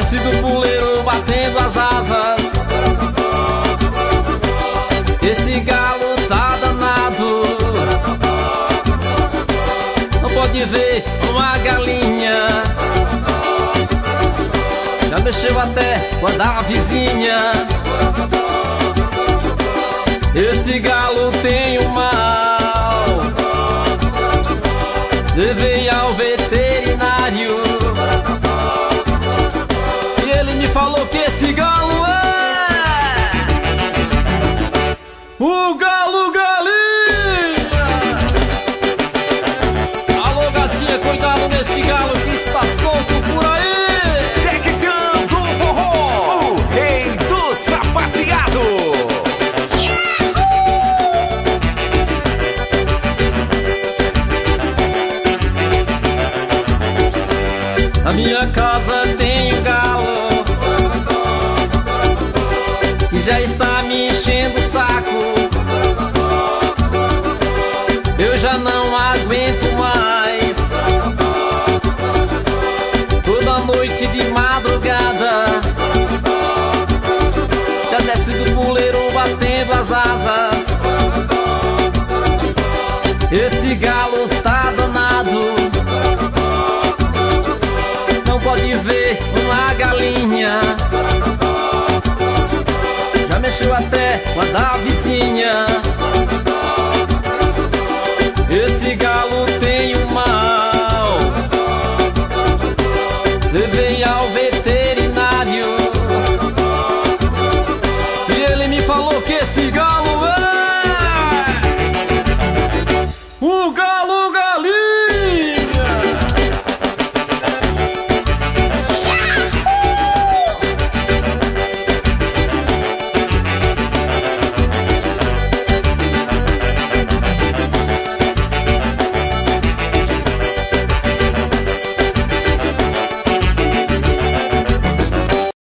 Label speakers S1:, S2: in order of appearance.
S1: desce do puleiro batendo as asas. Esse galo tá danado, não pode ver uma galinha. Já mexeu até com a da vizinha. Esse galo tem um mal, levei ao veterinário e ele me falou que esse galo é o galo galinha. Alô gatinha, cuidado neste galo que está solto por aí.
S2: Jack Chan do forró, o rei do sapateado.
S1: Na minha casa tem um galo que já está me enchendo o saco. Eu já não aguento mais. Toda noite de madrugada já desce do puleiro batendo as asas. Esse galo tá danado, não pode ver uma galinha. Já mexeu até com a da vizinha.